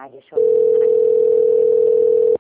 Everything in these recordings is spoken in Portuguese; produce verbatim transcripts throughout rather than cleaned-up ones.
Ai, deixa eu...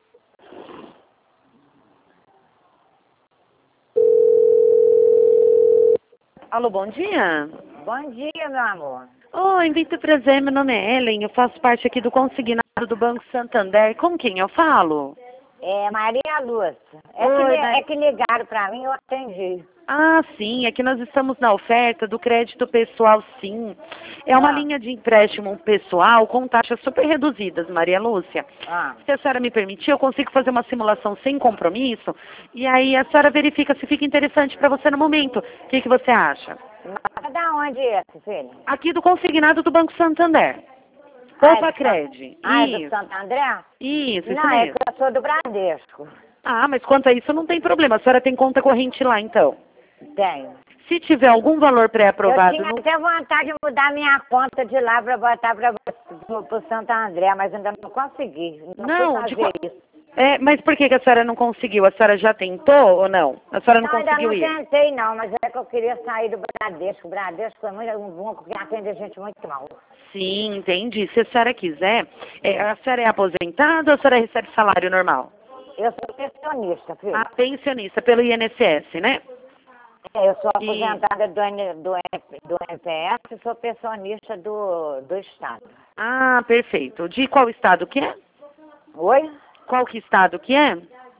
Alô, bom dia. Bom dia, meu amor. Oi, muito prazer, meu nome é Ellen, eu faço parte aqui do consignado do Banco Santander. Com quem eu falo? É Maria Lúcia. É, Oi, que, li- Mar- é que ligaram pra mim, eu atendi. Ah, sim, é que nós estamos na oferta do crédito pessoal, sim. É uma Ah, linha de empréstimo pessoal com taxas super reduzidas, Maria Lúcia. ah. Se a senhora me permitir, eu consigo fazer uma simulação sem compromisso e aí a senhora verifica se fica interessante para você no momento. O que, que você acha? Mas da onde é esse, filho? Aqui do consignado do Banco Santander. Ah, é Poupa do, San... Cred. ah, é do Isso, Santo André? isso, isso Não, é mesmo. que eu sou do Bradesco. Ah, mas quanto a isso não tem problema. A senhora tem conta corrente lá, então. Tenho. Se tiver algum valor Eu pré-aprovado tinha no... até vontade de mudar minha conta de lá pra botar pra, pro, pro Santo André, mas ainda não consegui. Não fui Não, de fazer qual... isso. É, mas por que, que a senhora não conseguiu? A senhora já tentou ou não? A senhora não Não, ainda conseguiu não ir? tentei, não, mas é que eu queria sair do Bradesco. O Bradesco é muito um bom, porque atende a gente muito mal. Sim, entendi. Se a senhora quiser, é, a senhora é aposentada ou a senhora recebe salário normal? Eu sou pensionista, filho. Ah, pensionista pelo I N S S, né? É, eu sou E... aposentada do, N- do, N- do N P S e sou pensionista do, do Estado. Ah, perfeito. De qual estado que é? Oi? Qual que estado que é?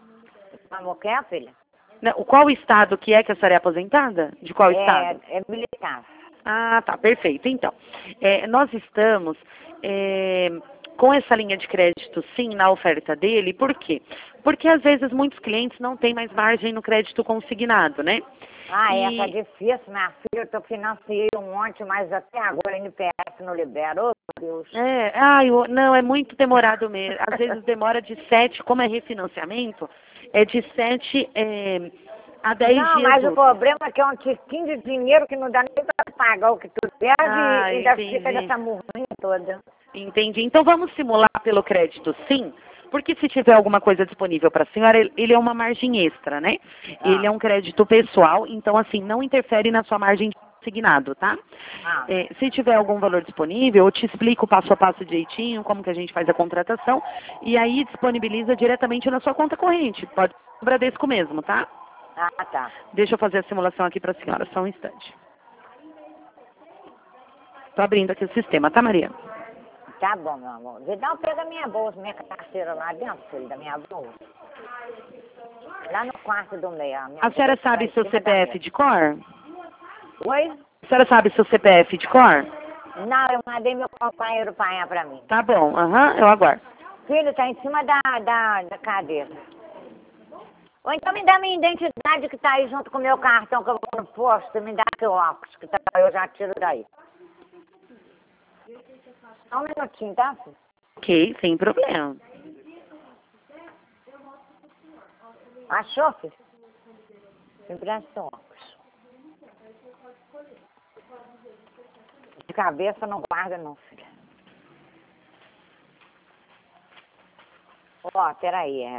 Como que é, filha? Não, qual estado que é que a senhora é aposentada? De qual É, estado? é militar. Ah, tá, perfeito. Então, é, nós estamos é, com essa linha de crédito, sim, na oferta dele. Por quê? Porque às vezes muitos clientes não têm mais margem no crédito consignado, né? Ah, é, tá E, difícil, minha filha. Eu tô financiei um monte, mas até agora o N P S não libera. Ô, meu Deus. é, ai, o- não, é muito demorado mesmo. Às vezes demora de sete, como é refinanciamento, é de sete é, a dez Não, dias mas o úteis. problema é que é um tiquinho de dinheiro que não dá nem pra pagar o que tu deve e Ah, ainda fica entendi. nessa murrinha toda. Entendi. Então vamos simular pelo crédito, sim? Porque se tiver alguma coisa disponível para a senhora, ele ele é uma margem extra, né? Ele Ah, é um crédito pessoal, então assim, não interfere na sua margem de consignado, tá? ah. É, se tiver algum valor disponível, eu te explico passo a passo direitinho como que a gente faz a contratação e aí disponibiliza diretamente na sua conta corrente. Pode ser o Bradesco mesmo, tá? Ah, tá. Deixa eu fazer a simulação aqui para a senhora, só um instante. Tô abrindo aqui o sistema, tá, Maria? Tá bom, meu amor. Vidal, pega minha bolsa, minha carteira lá dentro, filho, da minha bolsa. Lá no quarto do meio. A, minha A senhora bolsa tá sabe em seu cima da C P F mesa. de cor? Oi? A senhora sabe seu C P F de cor? Não, eu mandei meu companheiro apanhar pra mim. Tá bom, aham, eu aguardo. Filho, tá em cima da, da, da cadeira. Ou então me dá minha identidade que tá aí junto com o meu cartão que eu vou no posto. Me dá aqui o óculos que tá, eu já tiro daí. Só um minutinho, tá, filho? Ok, sem problema. Achou, filho? Me presta o óculos. De cabeça não guarda não, filha. Ó, peraí, é...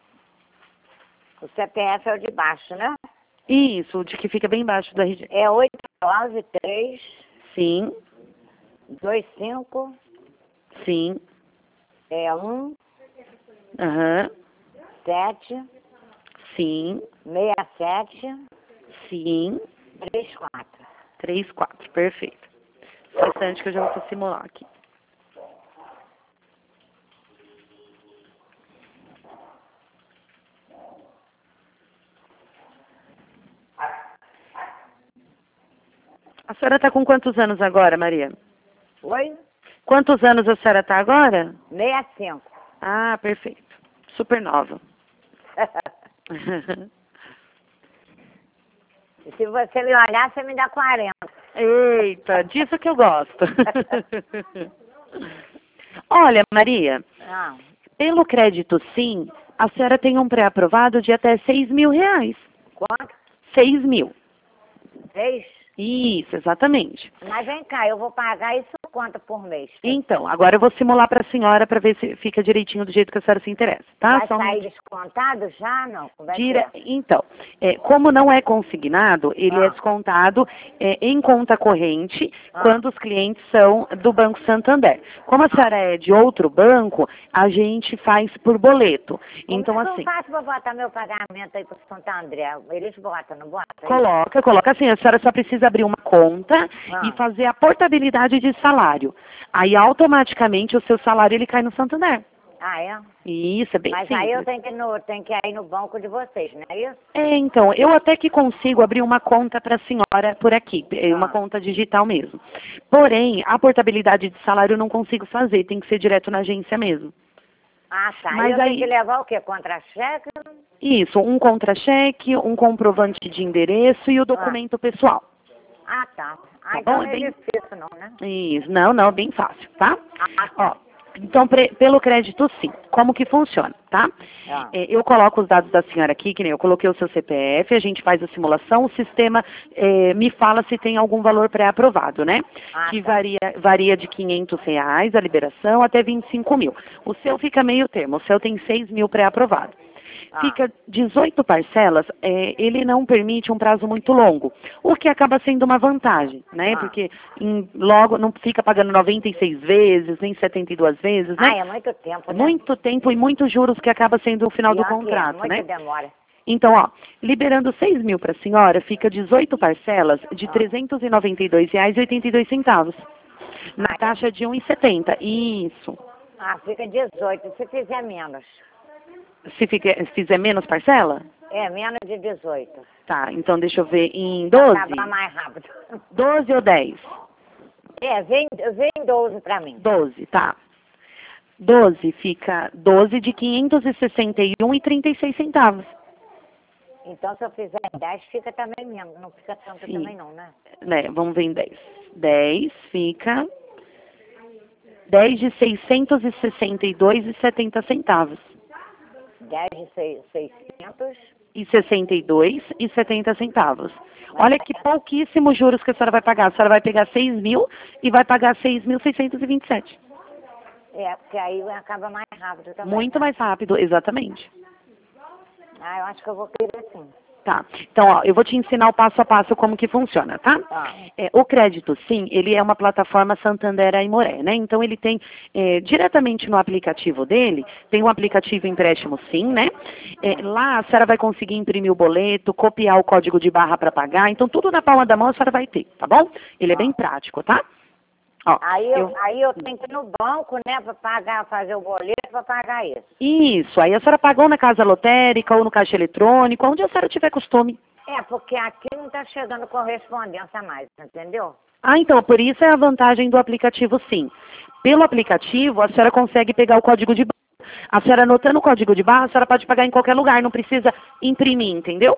O C P F é o de baixo, né? Isso, o de que fica bem embaixo do R G. É oito nove três Sim, dois cinco sim, é um aham, sete sim, seis sete sim, três quatro. três, quatro, perfeito. Só um instante que eu já vou simular aqui. A senhora tá com quantos anos agora, Maria? Oi? Quantos anos a senhora tá agora? sessenta e cinco. Ah, perfeito. Super nova. E se você me olhar, você me dá quarenta. Eita, disso que eu gosto. Olha, Maria, Não. pelo crédito sim, a senhora tem um pré-aprovado de até seis mil reais. Quanto? Seis mil. Três? Isso, exatamente. Mas vem cá, eu vou pagar isso quanto por mês? Então, agora eu vou simular para a senhora para ver se fica direitinho do jeito que a senhora se interessa, tá? Vai Só um sair minutinho. descontado já, não? Como é que Dire... é? Então, é, como não é consignado, ele Ah. é descontado é, em conta corrente Ah. quando os clientes são do Banco Santander. Como a senhora é de outro banco, a gente faz por boleto. Então, Como é que assim, eu faço pra botar meu pagamento aí pro Santo André? Eles botam, não botam? coloca, coloca assim, a senhora só precisa abrir uma conta Ah. e fazer a portabilidade de salário. Aí, automaticamente, o seu salário ele cai no Santander. Ah, é? Isso, é bem Mas simples. aí eu tenho que, ir no, tenho que ir no banco de vocês, não é isso? É, então, eu até que consigo abrir uma conta para a senhora por aqui, é uma Ah. conta digital mesmo. Porém, a portabilidade de salário eu não consigo fazer, tem que ser direto na agência mesmo. Ah, tá. Mas e eu aí- tenho que levar o quê? Contra-cheque? Isso, um contra-cheque, um comprovante de endereço e o documento pessoal. Ah, tá. Ah, Tá então bom? não É é bem- difícil não, né? Isso, não, não, bem fácil, tá? Ah, tá. Ó, então, pre- pelo crédito, sim. Como que funciona, tá? Ah. É, eu coloco os dados da senhora aqui, que nem eu coloquei o seu C P F, a gente faz a simulação, o sistema é, me fala se tem algum valor pré-aprovado, né? Ah, que tá. varia, varia de quinhentos reais a liberação até vinte e cinco mil. O seu fica meio termo, o seu tem seis mil pré-aprovado. Ah. Fica dezoito parcelas, é, ele não permite um prazo muito longo, o que acaba sendo uma vantagem, né? Ah. Porque em- logo não fica pagando noventa e seis vezes, nem setenta e duas vezes, né? Ah, é muito tempo, né? Muito tempo e muitos juros que acaba sendo o final do Pior que é, contrato, muito né? demora. Então, ó, liberando seis mil para a senhora, fica dezoito parcelas de Ah. trezentos e noventa e dois reais e oitenta e dois centavos. Na Ah, é? taxa de um e setenta. Isso. Ah, fica dezoito, se fizer menos. Se, fica- se fizer menos parcela? É, menos de dezoito. Tá, então deixa eu ver em Pra doze. acabar mais rápido. doze ou dez? É, vem, vem doze pra mim. doze, tá. doze fica doze de quinhentos e sessenta e um e trinta e seis centavos. Então, se eu fizer dez, fica também menos. Não fica tanto Sim. também não, né? Né, vamos ver em dez. dez fica dez de seiscentos e sessenta e dois e setenta centavos. dez de seis- seiscentos. E sessenta e dois e setenta centavos. Olha que pouquíssimos juros que a senhora vai pagar. A senhora vai pegar seis mil e vai pagar seis mil seiscentos e vinte e sete. É, porque aí acaba mais rápido também. Muito né? mais rápido, exatamente. Ah, eu acho que eu vou querer sim. Tá. Então, ó, eu vou te ensinar o passo a passo como que funciona, tá? Tá. É, o Crédito Sim, ele é uma plataforma Santander Aimoré, né? Então, ele tem é, diretamente no aplicativo dele, tem um aplicativo Empréstimo Sim, né? É, lá a senhora vai conseguir imprimir o boleto, copiar o código de barra para pagar, então tudo na palma da mão a senhora vai ter, tá bom? Ele é bem prático, tá? Ó, Aí eu, eu- aí eu tenho que ir no banco, né, pra pagar, fazer o boleto pra pagar isso. Isso, aí a senhora pagou na casa lotérica ou no caixa eletrônico, onde a senhora tiver costume. É, porque aqui não tá chegando correspondência mais, entendeu? Ah, então, por isso é a vantagem do aplicativo Sim. Pelo aplicativo, a senhora consegue pegar o código de barra. A senhora anotando o código de barra, a senhora pode pagar em qualquer lugar, não precisa imprimir, entendeu?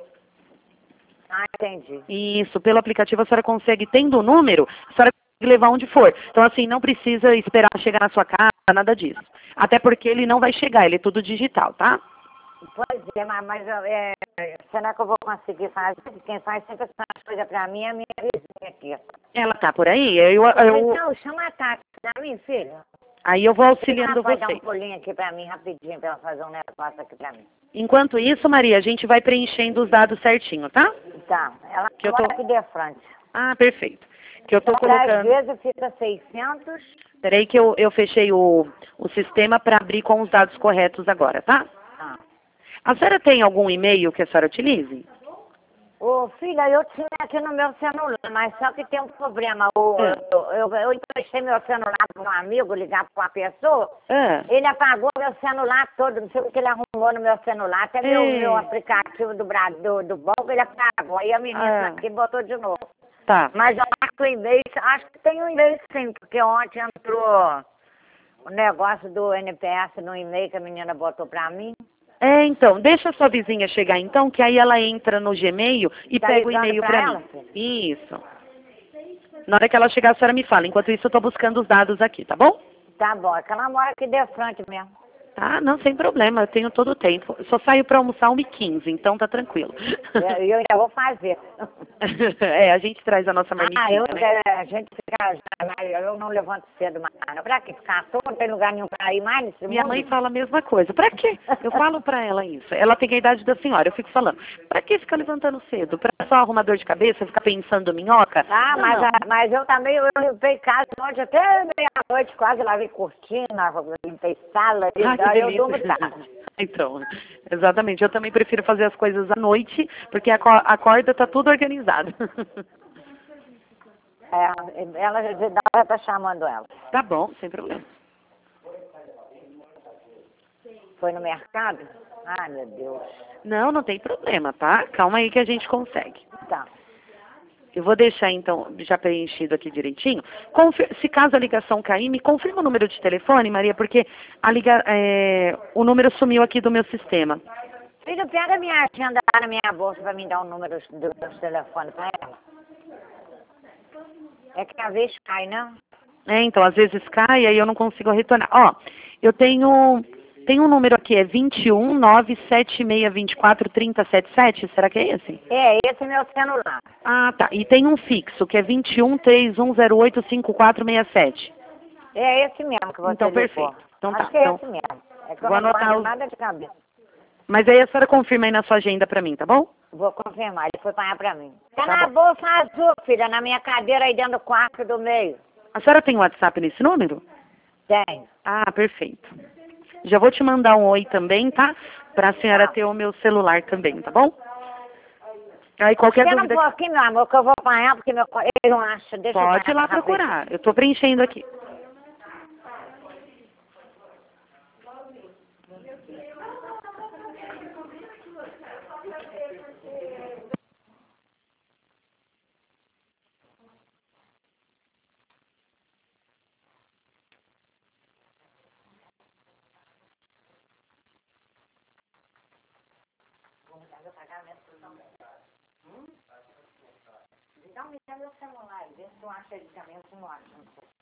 Ah, entendi. Isso, pelo aplicativo a senhora consegue, tendo o número, a senhora consegue levar onde for. Então, assim, não precisa esperar chegar na sua casa, nada disso. Até porque ele não vai chegar, ele é tudo digital, tá? Pois é, mas, mas é, será que eu vou conseguir fazer? Quem faz sempre essas coisas pra mim é a minha vizinha aqui. Ela tá por aí? Eu, eu, Então, chama a Tati pra mim, filho. aí eu vou auxiliando Ela pode dar você. um pulinho aqui pra mim, rapidinho, pra ela fazer um negócio aqui pra mim. Enquanto isso, Maria, a gente vai preenchendo os dados certinho, tá? Tá, ela Que eu mora tô- aqui de frente. Ah, perfeito. Que eu tô Às colocando... vezes fica seiscentos. Peraí que eu, eu fechei o, o sistema para abrir com os dados corretos agora, tá? Ah. A senhora tem algum e-mail que a senhora utilize? Ô, filha, eu tinha aqui no meu celular, mas só que tem um problema. O- É. eu, eu, eu emprestei meu celular para um amigo ligar para uma pessoa. Ah, Ele apagou meu celular todo, não sei o que ele arrumou no meu celular, até meu, Ei. meu aplicativo do, Bra- do, do banco ele apagou. Aí a menina Ah. aqui botou de novo. tá. Mas eu acho que o e-mail, acho que tem um e-mail sim, porque ontem entrou o negócio do N P S no e-mail que a menina botou pra mim. É, então, deixa a sua vizinha chegar então, que aí ela entra no Gmail e Tá pega o ligando e-mail pra para ela, mim. filha? Isso. Na hora que ela chegar, a senhora me fala. Enquanto isso, eu tô buscando os dados aqui, tá bom? Tá bom, é que ela mora aqui de frente mesmo. Tá? Não, sem problema, eu tenho todo o tempo. Eu só saio para almoçar uma e quinze, então tá tranquilo. E eu ainda vou fazer. É, a gente traz a nossa marmitinha, Ah, eu, né? a gente fica, mas eu não levanto cedo mais. Não. Pra que ficar à toa? Não tem lugar nenhum pra ir mais nesse Minha mundo? mãe fala a mesma coisa. Pra quê? Eu falo pra ela isso. Ela tem a idade da senhora. Eu fico falando, pra que ficar levantando cedo? Pra só arrumar dor de cabeça, ficar pensando minhoca? Ah, Não, mas, não. a- mas eu também, eu limpei casa ontem até meia-noite, quase lavei cortina, limpei sala, e Ah, que daí eu delícia. durmo tarde. Então, exatamente. Eu também prefiro fazer as coisas à noite, porque a co- a corda tá tudo organizado. É, ela já tá chamando ela. Tá bom, sem problema. Foi no mercado? Ai, meu Deus. Não, não tem problema, tá? Calma aí que a gente consegue. Tá. Eu vou deixar, então, já preenchido aqui direitinho. Confir- se caso a ligação cair, me confirma o número de telefone, Maria, porque a liga é, o número sumiu aqui do meu sistema. Filho, pega minha agenda lá na minha bolsa pra me dar o número do, do telefone pra ela. É que às vezes cai, não? É, então, às vezes cai, aí eu não consigo retornar. Ó, eu tenho, tenho um número aqui, é vinte e um, nove sete seis, vinte e quatro, trinta, setenta e sete, será que é esse? É, esse é meu celular. Ah, tá. E tem um fixo, que é vinte e um, trinta e um, zero oito, cinquenta e quatro, sessenta e sete. É esse mesmo que você Então, ligou. perfeito. Então Acho tá. que é Então, esse mesmo. É que eu vou não anotar guardo os... nada de cabeça. Mas aí a senhora confirma aí na sua agenda pra mim, tá bom? Vou confirmar, ele foi pagar pra mim. Tá, Tá na bom. bolsa azul, filha, na minha cadeira aí dentro do quarto do meio. A senhora tem WhatsApp nesse número? Tem. Ah, perfeito. Já vou te mandar um oi também, tá? Pra senhora Tá. ter o meu celular também, tá bom? Aí qualquer Espera um dúvida, pouquinho, meu amor, que eu vou apanhar, porque meu... co- ele não acha. Deixa eu pode ir apanhar lá rapidinho. procurar. Eu tô preenchendo aqui. Então me dá meu celular, vê se tu acha ele também, se não acha. Não sei.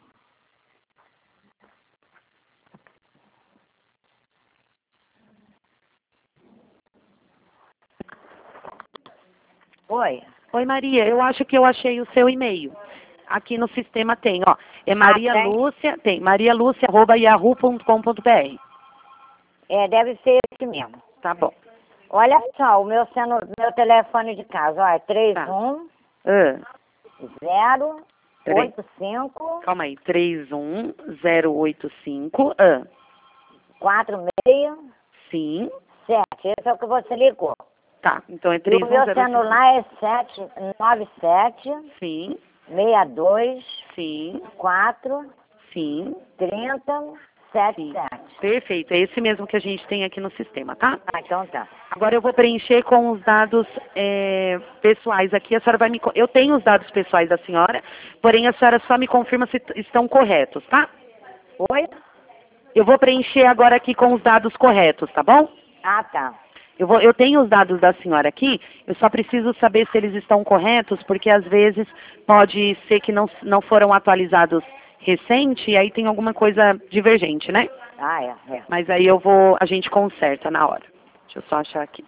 Oi. Oi, Maria, eu acho que eu achei o seu e-mail. Aqui no sistema tem, ó. É Maria tem? Lúcia, tem, marialúcia arroba yahoo ponto com ponto br. É, deve ser esse mesmo. Tá bom. Olha só, o meu, cenu, meu telefone de casa, ó, é três Tá. um Ah, zero peraí. oito cinco Calma aí. três um zero oito cinco. Ah, quatro seis sim. sete. Esse é o que você ligou. Tá. Então é E três o um meu zero oito cinco. celular é sete nove sete Sim, seis dois sim, quatro sim. trinta setenta Sim. e sete. Perfeito, é esse mesmo que a gente tem aqui no sistema, tá? Ah, então tá. Agora eu vou preencher com os dados é, pessoais aqui. A senhora vai me. co- Eu tenho os dados pessoais da senhora, porém a senhora só me confirma se t- estão corretos, tá? Oi? Eu vou preencher agora aqui com os dados corretos, tá bom? Ah, tá. Eu, vou, eu tenho os dados da senhora aqui, eu só preciso saber se eles estão corretos, porque às vezes pode ser que não, não foram atualizados recente e aí tem alguma coisa divergente, né? Ah, é, é. Mas aí eu vou, a gente conserta na hora. Deixa eu só achar aqui.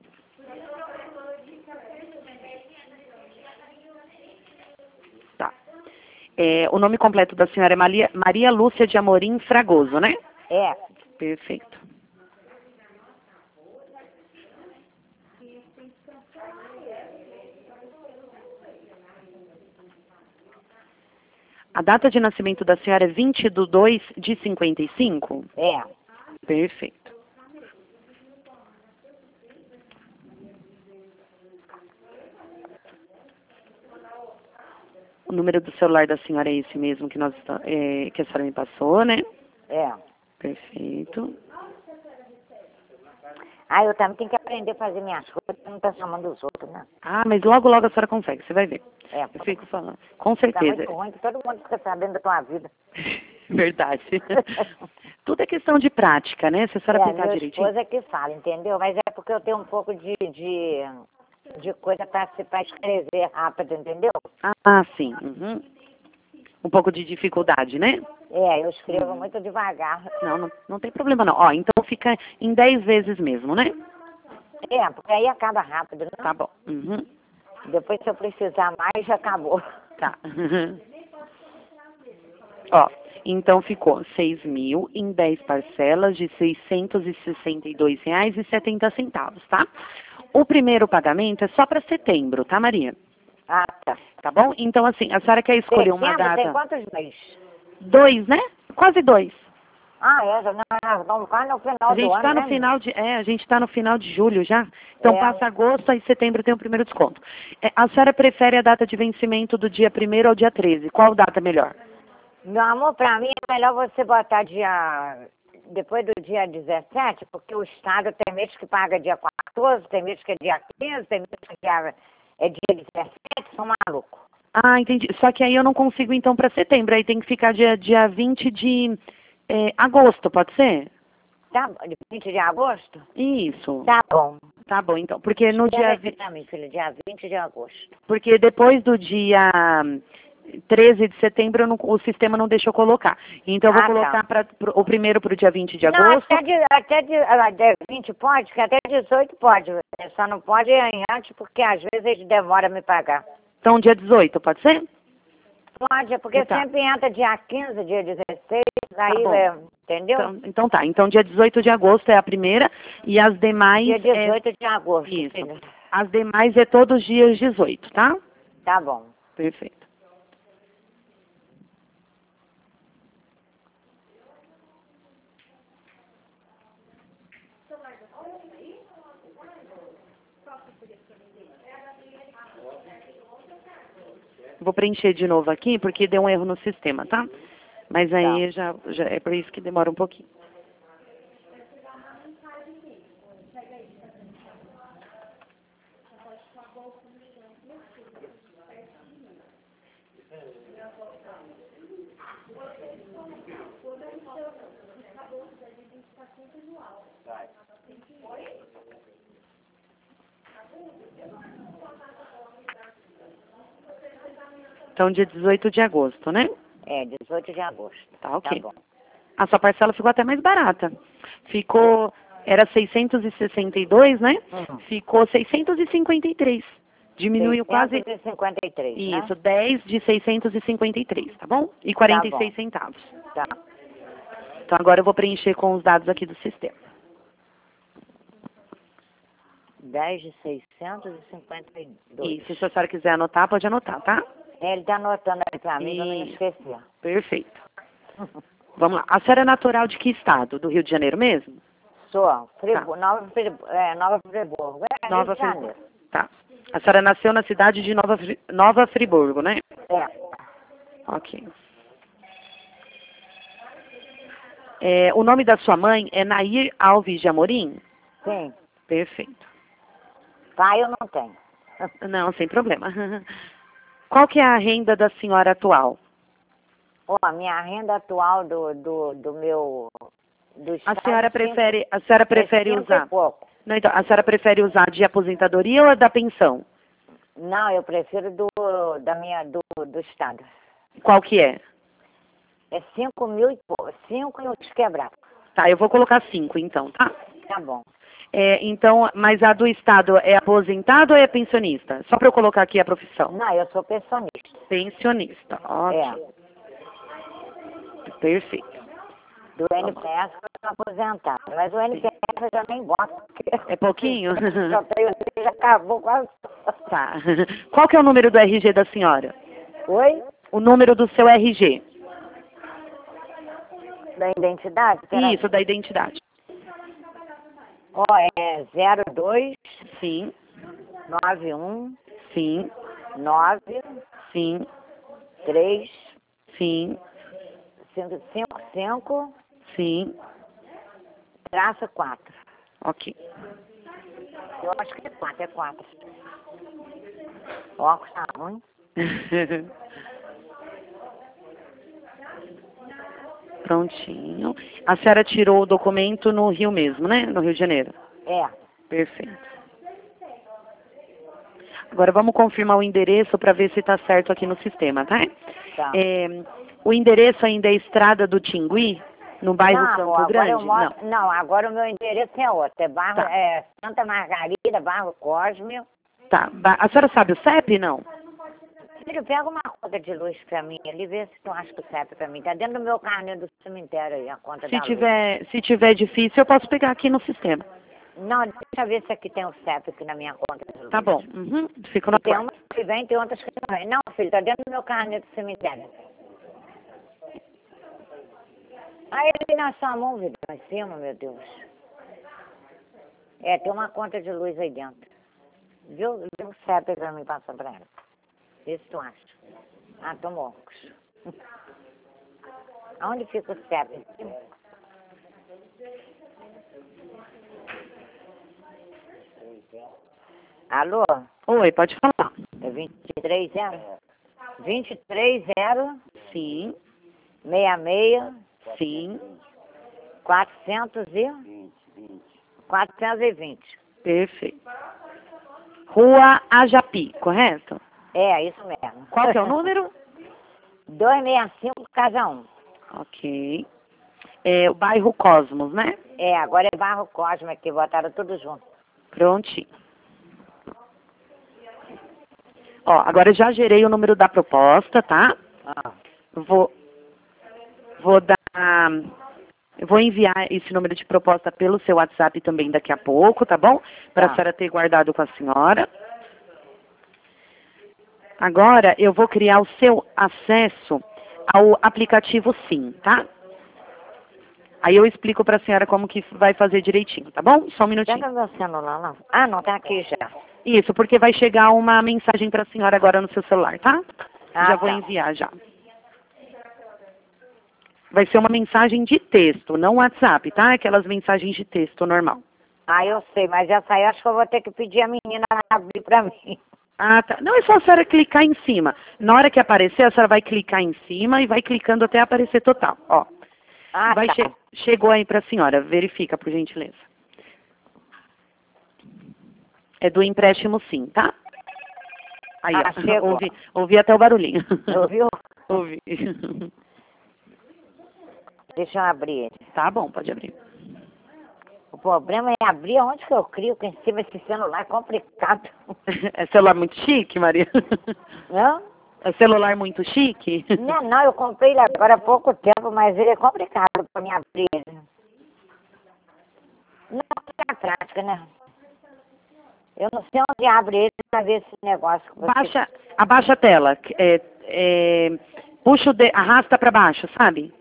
Tá. É, o nome completo da senhora é Maria, Maria Lúcia de Amorim Fragoso, né? É. Perfeito. A data de nascimento da senhora é vinte de dois de cinquenta e cinco? É. Perfeito. O número do celular da senhora é esse mesmo que, nós, está- é, que a senhora me passou, né? É. Perfeito. Ah, eu também tenho que aprender a fazer minhas coisas, não tá chamando os outros, né? Ah, mas logo, logo a senhora consegue, você vai ver. É, Eu fico falando. Com tá certeza. muito ruim que todo mundo fica sabendo da tua vida. Verdade. Tudo é questão de prática, né? Se a senhora É, aplicar meu direitinho. esposo é que fala, entendeu? Mas é porque eu tenho um pouco de, de, de coisa pra, se- pra escrever rápido, entendeu? Ah, sim. Uhum. um pouco de dificuldade, né? É, eu escrevo muito devagar. Não, não, não tem problema não. Ó, então fica em dez vezes mesmo, né? É, porque aí acaba rápido, né? Tá bom. Uhum. Depois, se eu precisar mais, já acabou. Tá. Ó, então ficou seis mil em dez parcelas de seiscentos e sessenta e dois reais e setenta centavos, tá? O primeiro pagamento é só para setembro, tá, Maria? Ah, tá. Tá bom? Então, assim, a senhora quer escolher uma Setembro tem data... quantos meses? Dois, né? Quase dois. Ah, é, já- não, nós estamos quase no final A do gente ano, está no né? final de, é, a gente tá no final de julho já. Então É. passa agosto, aí setembro tem o primeiro desconto. É, a senhora prefere a data de vencimento do dia primeiro ao dia treze? Qual data é melhor? Meu amor, pra mim é melhor você botar dia... Depois do dia dezessete, porque o Estado tem mês que paga dia quatorze, tem mês que é dia quinze, tem mês que é, é dia dezessete, são malucos. Ah, entendi. Só que aí eu não consigo então para setembro, aí tem que ficar dia, dia vinte de é, agosto, pode ser? Tá, de vinte de agosto? Isso. Tá bom. Tá bom, então. Porque no Espera dia... aqui vi- pra mim, filho, dia vinte de agosto. Porque depois do dia treze de setembro, eu não- o sistema não deixou colocar. Então eu vou Ah, tá. colocar pra, pro- o primeiro para o dia vinte de Não, agosto. até, de, até, de, até vinte pode, que até dezoito pode. Só não pode em antes, porque às vezes eles demoram a me pagar. Então dia dezoito, pode ser? Pode, porque Tá. sempre entra dia quinze, dia dezesseis, aí, bom. é, entendeu? Então, então tá. Então dia dezoito de agosto é a primeira e as demais... dia é- dezoito de agosto, Isso. filho. As demais é todos os dias dezoito, tá? Tá bom. Perfeito. Vou preencher de novo aqui, porque deu um erro no sistema, tá? Mas aí já, já é por isso que demora um pouquinho. Então, dia dezoito de agosto, né? É, dezoito de agosto. Tá, ok. Tá bom. A sua parcela ficou até mais barata. Ficou, era seiscentos e sessenta e dois, né? Uhum. Ficou seiscentos e cinquenta e três. Diminuiu quase... seiscentos e cinquenta e três, Isso, né? dez de seiscentos e cinquenta e três, tá bom? E quarenta e seis centavos. Tá. Então, agora eu vou preencher com os dados aqui do sistema. dez de seiscentos e cinquenta e dois. E se a senhora quiser anotar, pode anotar, tá? É, ele tá anotando aí pra mim, pra eu não Isso. esquecer. Perfeito. Vamos lá. A senhora é natural de que estado? Do Rio de Janeiro mesmo? Sou, Friburgo, Nova, Friburgo, é, Nova Friburgo. É, Nova Rio de Janeiro. Friburgo. Tá. A senhora nasceu na cidade de Nova, Fri- Nova Friburgo, né? É. Ok. É, o nome da sua mãe é Nair Alves de Amorim? Sim. Perfeito. Pai eu não tenho. Não, sem problema. Qual que é a renda da senhora atual? Ó, a minha renda atual do, do, do meu... Do A estado senhora é cinco- prefere, a senhora prefere é cinco usar? E pouco. Não, então, a senhora prefere usar de aposentadoria ou da pensão? Não, eu prefiro do, da minha, do, do estado. Qual que é? É cinco mil e pouco. Cinco e uns quebrados. Tá, eu vou colocar cinco, então, tá? Tá bom. É, então, mas a do Estado é aposentado ou é pensionista? Só para eu colocar aqui a profissão. Não, eu sou pensionista. Pensionista, ok. Perfeito. Do N P S eu estou aposentado. Mas o N P S eu já nem boto. Porque É pouquinho? só tenho, já acabou quase. Tá. Qual que é o número do R G da senhora? Oi? O número do seu R G. Da identidade? Será? Isso, da identidade. Ó, é zero dois Sim, nove um sim, nove sim, três sim, cinco cinco cinco sim. traço quatro. Ok. Eu acho que é quatro, é quatro. O óculos tá ruim. Prontinho. A senhora tirou o documento no Rio mesmo, né? No Rio de Janeiro. É. Perfeito. Agora vamos confirmar o endereço para ver se está certo aqui no sistema, tá? Tá. É, o endereço ainda é Estrada do Tingui, no bairro Não, Campo amor, agora Grande? eu moro... Não. Não, agora o meu endereço é outro. É, bairro, Tá. é Santa Margarida, bairro Cosme. Tá. Ba- A senhora sabe o C E P, não? Filho, pega uma conta de luz pra mim ali, vê se tu acha que o C E P pra mim. Tá dentro do meu carnê do cemitério aí, a conta Se da luz. tiver, se tiver difícil, eu posso pegar aqui no sistema. Não, deixa eu ver se aqui tem o C E P aqui na minha conta de luz. Tá bom. Uhum. Fico no E tem aguardo. umas que vem, tem outras que não vem. Não, filho, tá dentro do meu carnê do cemitério. Aí ele na sua mão, vidro, lá em cima, meu Deus. É, tem uma conta de luz aí dentro. Viu? Viu o C E P pra mim passar pra ela. Vê se tu acha. Ah, tô morcos. Aonde fica o C E P? Em cima? Alô? Oi, pode falar. É vinte e três zero? vinte e três zero, Sim, seis seis, sim. quatrocentos e... quatrocentos e vinte. Perfeito. Rua Ajapi, correto? É, isso mesmo. Qual que é o número? duzentos e sessenta e cinco, casa um. Ok. É o bairro Cosmos, né? É, agora é Barro Cosme aqui, botaram tudo junto. Prontinho. Ó, agora eu já gerei o número da proposta, tá? Ah, Vou, vou dar, eu vou enviar esse número de proposta pelo seu WhatsApp também daqui a pouco, tá bom? Para Tá. a senhora ter guardado com a senhora. Agora eu vou criar o seu acesso ao aplicativo Sim, tá? Aí eu explico para a senhora como que vai fazer direitinho, tá bom? Só um minutinho. pega meu celular lá. Ah, não, tá aqui já. Isso, porque vai chegar uma mensagem para a senhora agora no seu celular, tá? Ah, já vou tá. enviar já. Vai ser uma mensagem de texto, não WhatsApp, tá? Aquelas mensagens de texto normal. Ah, eu sei, mas essa aí eu acho que eu vou ter que pedir a menina abrir pra mim. Ah, tá. Não, é só a senhora clicar em cima. Na hora que aparecer, a senhora vai clicar em cima e vai clicando até aparecer total. Ó, Ah, vai tá. che chegou aí para a senhora. Verifica, por gentileza. É do empréstimo Sim, tá? Aí, Ah, ó. chegou. Ouvi, ouvi até o barulhinho. Ouviu? Ouvi. Deixa eu abrir ele. Tá bom, pode abrir. O problema é abrir onde que eu crio, que em cima esse celular é complicado. É celular muito chique, Maria? Não? É celular muito chique? Não, não, eu comprei ele agora há pouco tempo, mas ele é complicado pra me abrir ele. Não, é a prática, né? Eu não sei onde abre ele pra ver esse negócio que você... Baixa, abaixa a tela. É, é, puxa o de, arrasta para baixo, sabe?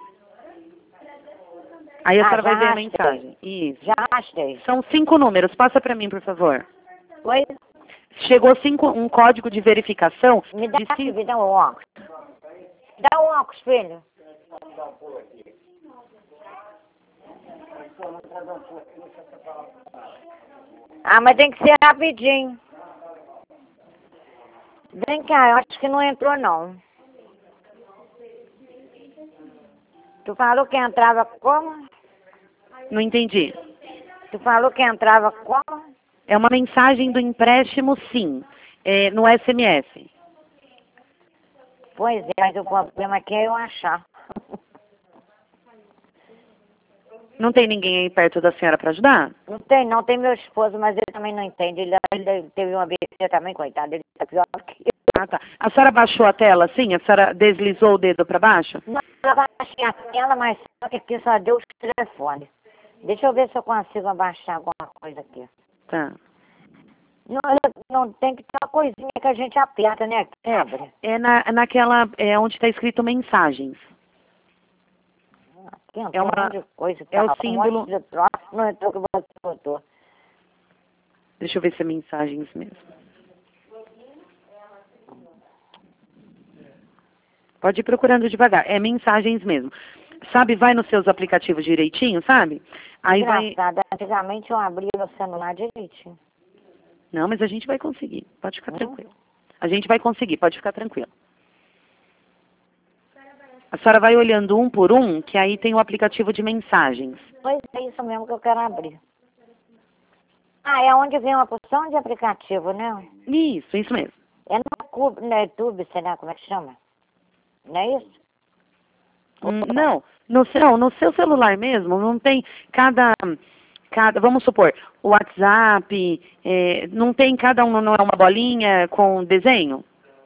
Aí a Ah, senhora já vai ver a arrastei. mensagem. Isso. Já arrastei. São cinco números. Passa para mim, por favor. Oi? Chegou cinco, um código de verificação Me dá de aqui, cinco... me dá um óculos. Dá um óculos, filho. Ah, mas tem que ser rapidinho. Vem cá, eu acho que não entrou, não. Tu falou que entrava como? Não entendi. Tu falou que entrava como? É uma mensagem do empréstimo, sim. É, no S M S. Pois é, mas o problema aqui é eu achar. Não tem ninguém aí perto da senhora para ajudar? Não tem, não. Tem meu esposo, mas ele também não entende. Ele, ele teve uma besteira também, coitado. Ele tá pior que eu. Ah, tá. A senhora baixou a tela, sim? A senhora deslizou o dedo para baixo? Não, eu baixei a tela, mas só que aqui só deu os telefones. Deixa eu ver se eu consigo abaixar alguma coisa aqui. Tá. Não, não tem que ter uma coisinha que a gente aperta, né? Quebra. É na, naquela, é onde está escrito mensagens. Aqui entrou É uma- um monte de coisa. é o tá, símbolo- Um monte de troço, não entrou o que você botou. Deixa eu ver se é mensagens mesmo. Pode ir procurando devagar. É mensagens mesmo. Sabe, vai nos seus aplicativos direitinho, sabe? Aí vai... Engraçado, antigamente eu abria o celular direitinho. Não, mas a gente vai conseguir. Pode ficar Hum? tranquilo. A gente vai conseguir, pode ficar tranquilo. A senhora vai olhando um por um, que aí tem o aplicativo de mensagens. Pois é isso mesmo que eu quero abrir. Ah, é onde vem uma porção de aplicativo, né? Isso, isso mesmo. É no, Cube, no YouTube, sei lá como é que chama. Não é isso? Hum, não, no seu, no seu celular mesmo, não tem cada, cada, vamos supor, o WhatsApp, é, não tem cada um, não é uma bolinha com desenho?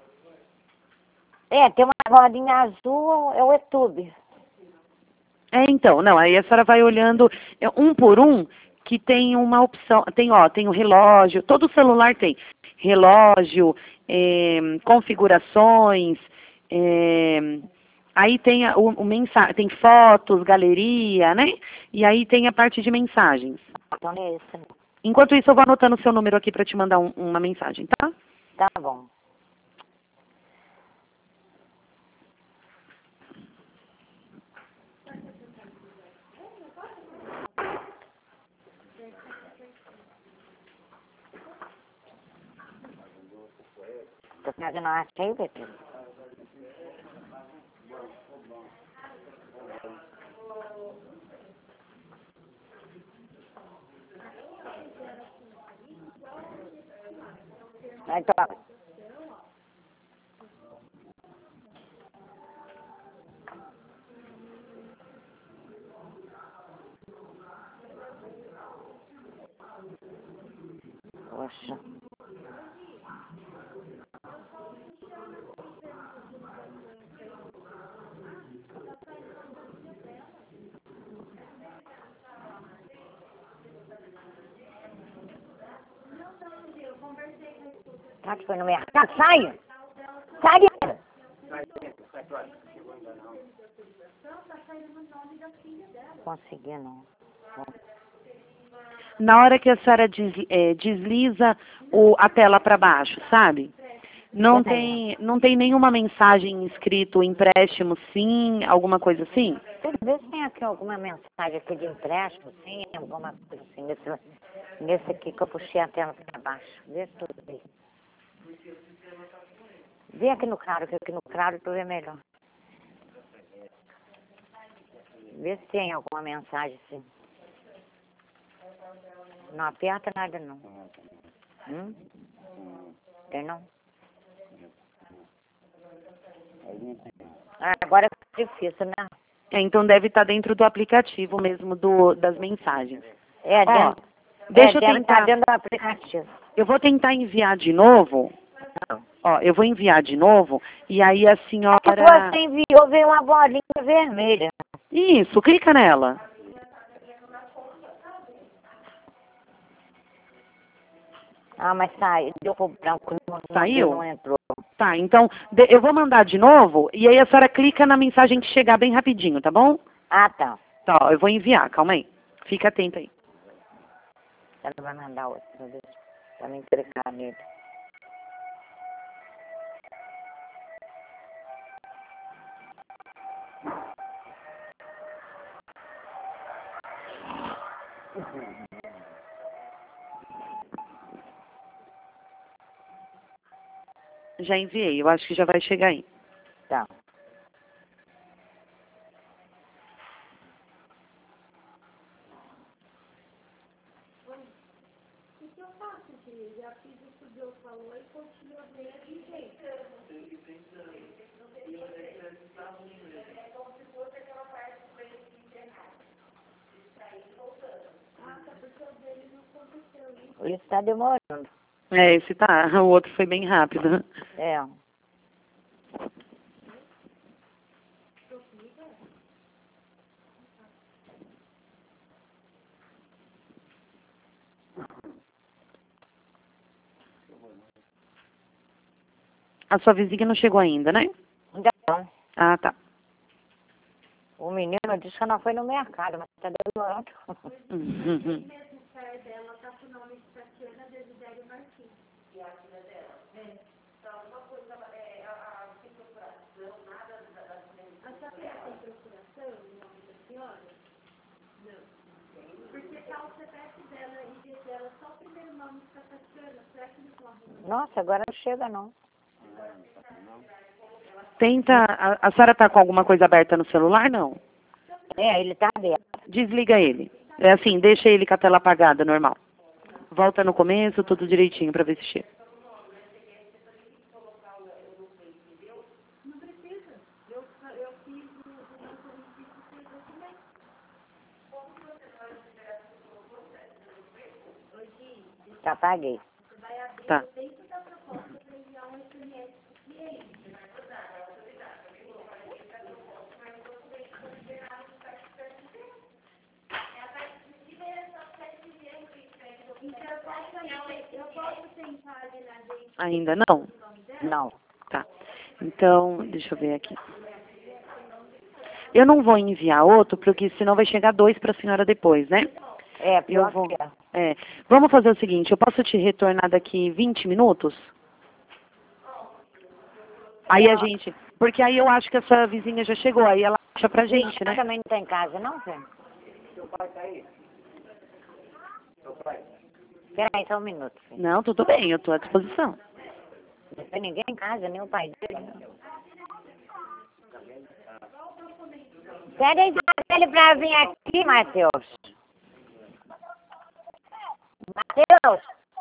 É, tem uma rodinha azul, é o YouTube. É, então, não, aí a senhora vai olhando é, um por um, que tem uma opção, tem, ó, tem o relógio, todo celular tem relógio, é, configurações, é, aí tem a, o, o mensa tem fotos, galeria, né? E aí tem a parte de mensagens. Então não é isso, não. Enquanto isso, eu vou anotando o seu número aqui para te mandar um, uma mensagem, tá? Tá bom. Tô fazendo arte aí, Beto? Vai, toma. Poxa. Tati foi no mercado. Sai! Sai de... Consegui, não. Na hora que a senhora des, é, desliza o, a tela para baixo, sabe? Não tem, não tem nenhuma mensagem escrito empréstimo sim, alguma coisa assim? Vê se tem aqui alguma mensagem aqui de empréstimo, sim, alguma coisa assim. Nesse, nesse aqui que eu puxei a tela para baixo. Vê tudo aí. Vê aqui no claro, que aqui no claro tu vê melhor. Vê se tem alguma mensagem assim. Não aperta nada não. Hum? Tem não? Ah, agora é difícil, né? É, então deve estar dentro do aplicativo mesmo do, das mensagens. É, Ó, dentro, deixa é, eu deve estar tentar. dentro do aplicativo. Eu vou tentar enviar de novo. Ó, eu vou enviar de novo e aí a É que senhora. você enviou, veio uma bolinha vermelha. Isso, clica nela. Ah, mas sai, deu pro branco, não, Saiu? não entrou. Tá, então de- eu vou mandar de novo e aí a senhora clica na mensagem que chegar bem rapidinho, tá bom? Ah, tá. Tá, ó, eu vou enviar, calma aí. Fica atenta aí. Ela vai mandar outro, pra ver, pra me clicar nele. Já enviei, eu acho que já vai chegar aí. Tá. Ele está demorando. É, esse tá, o outro foi bem rápido. É. A sua vizinha não chegou ainda, né? Ainda não. Ah, tá. O menino disse que não foi no mercado, mas está demorando. Uhum. Nossa, agora não chega não. Tenta, a, a senhora tá com alguma coisa aberta no celular, não? É, ele está aberto. Desliga ele. É assim, deixa ele com a tela apagada, normal. Volta no começo, tudo direitinho pra ver se chega. Já paguei. Tá. Ainda não? Não. Tá. Então, deixa eu ver aqui. Eu não vou enviar outro, porque senão vai chegar dois para a senhora depois, né? É, pior Eu vou. que é. É. Vamos fazer o seguinte, eu posso te retornar daqui vinte minutos? Aí a gente... Porque aí eu acho que essa vizinha já chegou, aí ela acha pra gente, Ela né? também não tá em casa, não, filho? Espera aí só um minuto, filho. Não, tudo bem, eu tô à disposição. Não tem ninguém em casa, nem o pai dele. Pede aí ele pra vir aqui, Matheus. Matheus!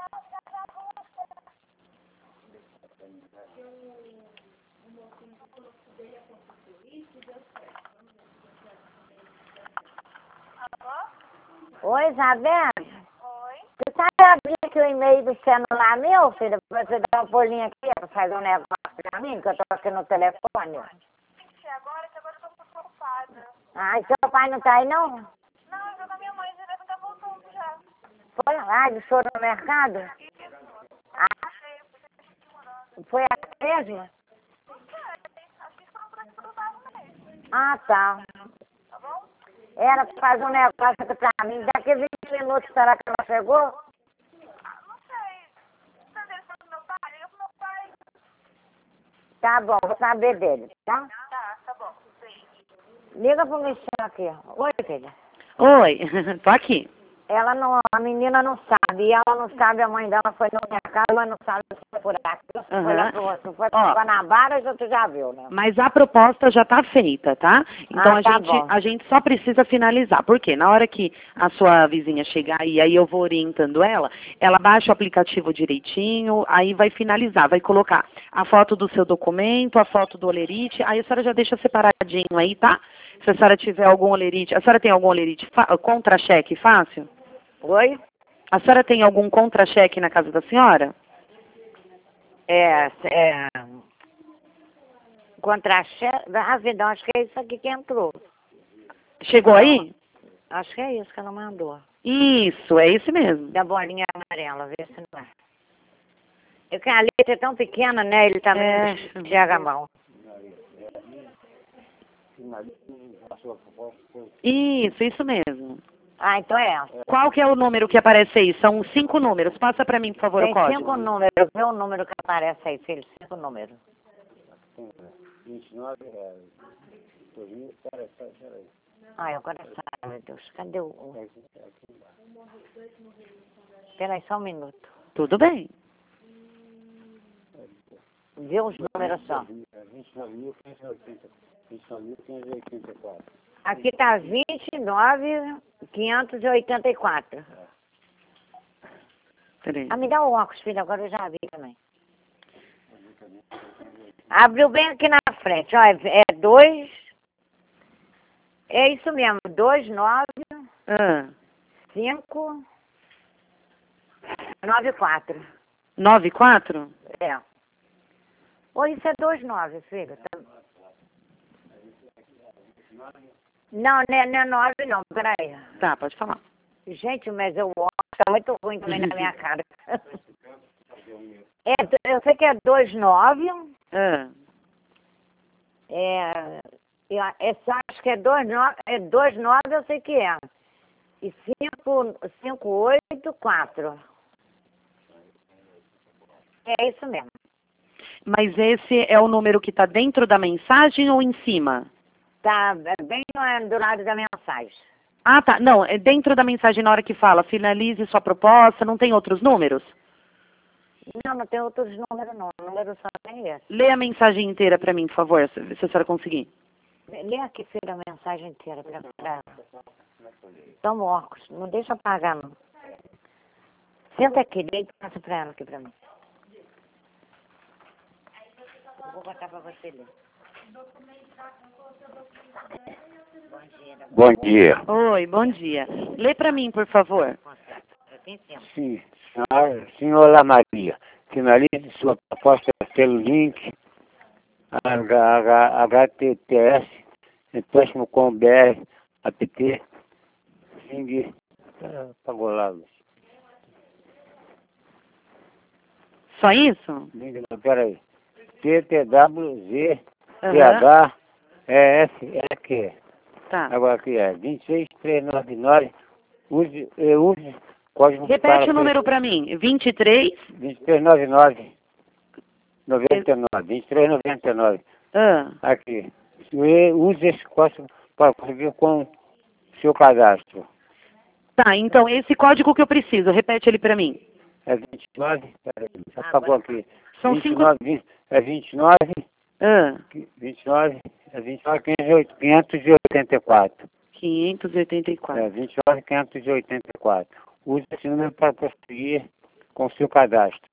Oi, Isabel. Oi? Tu sabe abrir aqui o e-mail do celular meu, filho? Pra você dar uma bolinha aqui pra fazer um negócio pra mim, que eu tô aqui no telefone. Tem que ser agora, que agora eu tô um pouco preocupada. Ah, e seu pai não tá aí, não? Não, eu tô com a minha mãe, já deve estar voltando já. Foi lá, ele foi no mercado? Isso. Ah, Achei, eu pensei que tinha segurando. foi a mesma? Não sei, acho que foram por aqui pelo lado mesmo. Ah, tá. Tá bom? Era pra fazer um negócio aqui pra mim. Daqui vinte minutos, será que ela chegou? Ah, não sei. Você entendeu isso pro meu pai? Liga pro meu pai. Tá bom, vou saber dele, tá? Tá, tá bom. Sim. Liga pro Michel aqui. Oi, filha. Oi, tô aqui. Ela não, a menina não sabe, e ela não sabe, a mãe dela foi no mercado, mas não sabe se foi por aqui, se foi lá Aham. pro outro, se foi Ó. pra Guanabara, já tu já viu, né? Mas a proposta já está feita, tá? Então Ah, a, tá gente, bom. a gente só precisa finalizar. Por quê? Na hora que a sua vizinha chegar e aí eu vou orientando ela, ela baixa o aplicativo direitinho, aí vai finalizar, vai colocar a foto do seu documento, a foto do olerite, aí a senhora já deixa separadinho aí, tá? Se a senhora tiver algum olerite, a senhora tem algum olerite fa- contra-cheque fácil? Oi? A senhora tem algum contra-cheque na casa da senhora? É, é... Contra-cheque, ah, vida, acho que é isso aqui que entrou. Chegou aí? Acho que é isso que ela mandou. Isso, é esse mesmo. Da bolinha amarela, vê se não é. É que a letra é tão pequena, né? Ele também É. não enxerga a mão. Isso, isso mesmo. Ah, então é essa. Qual que é o número que aparece aí? São cinco números. Passa para mim, por favor, Tem o código. cinco números. Vê o número que aparece aí, filho. Cinco números. Ai, agora sai, meu Deus. Cadê o... o- Espera aí só um minuto. Tudo bem. Vê os números só. Aqui tá vinte e nove mil quinhentos e oitenta e quatro. Peraí. Ah, me dá o óculos, filho. Agora eu já vi também. Abriu bem aqui na frente. Olha, é dois... É isso mesmo. Dois, nove, Ah, cinco, nove, quatro. nove quatro? É. Ou isso é dois, nove, filho. Tá... Não, não é, não é nove, não. Peraí. Tá, pode falar. Gente, mas o óculos tá muito ruim também na minha cara. É, eu sei que é dois, nove. Ah, É, eu é, só acho que é dois, nove, é dois, nove, eu sei que é. E cinco, cinco, oito, quatro. É isso mesmo. mas esse é o número que está dentro da mensagem ou em cima? Tá bem do lado da mensagem. Ah, tá. Não, é dentro da mensagem na hora que fala, finalize sua proposta, não tem outros números? Não, não tem outros números, não. O número só tem esse. Lê a mensagem inteira para mim, por favor, se se a senhora conseguir. Lê aqui, filho, a mensagem inteira. Pra, pra... Toma o óculos. Não deixa apagar, não. Senta aqui, deita e passa pra ela aqui pra mim. Eu vou botar pra você ler. Bom dia. Oi, bom dia. Lê para mim, por favor. Sim, senhora, senhora Maria, finalize sua proposta pelo link H T T S, empréstimo com B R, app, Sing, pagou lá. Só isso? Peraí, T T W Z T Aham. H E F E Q. Tá. Agora aqui é vinte e seis, trezentos e noventa e nove, use, eh, use código Repete o número para mim. vinte e três. vinte e três, noventa e nove, noventa e nove, vinte e três, noventa e nove. Ah. Aqui. E use esse código para conseguir com seu cadastro. Tá, então esse código que eu preciso, repete ele para mim. É vinte e nove, peraí, já pagou aqui. São vinte e cinco... nove, vinte, é vinte e nove, Ah. vinte e nove, é vinte e nove, quinhentos e oitenta e quatro. quinhentos e oitenta e quatro. É vinte e nove, quinhentos e oitenta e quatro. Use esse número para prosseguir com seu cadastro.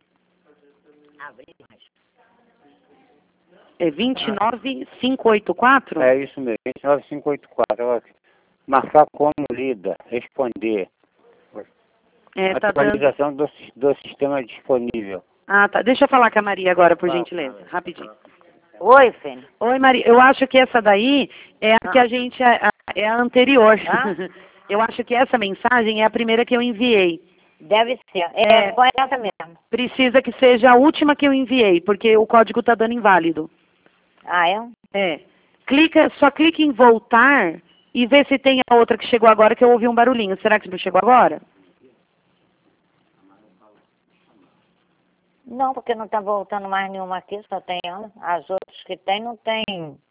É vinte e nove, quinhentos e oitenta e quatro? É isso mesmo, vinte e nove, quinhentos e oitenta e quatro. Agora, marcar como lida, responder. É, tá dando... Atualização do, do sistema disponível. Ah, tá. Deixa eu falar com a Maria agora, por gentileza. Rapidinho. Oi, filho. Oi, Maria. Eu acho que essa daí é a Ah. que a gente... É a, é a anterior. Ah? Eu acho que essa mensagem é a primeira que eu enviei. Deve ser. É, É. foi essa mesmo. Precisa que seja a última que eu enviei, porque o código tá dando inválido. Ah, é? É. Clica, só clique em voltar e vê se tem a outra que chegou agora, que eu ouvi um barulhinho. Será que não chegou agora? Não, porque não tá voltando mais nenhuma aqui, só tem uma. As outras que tem, não tem.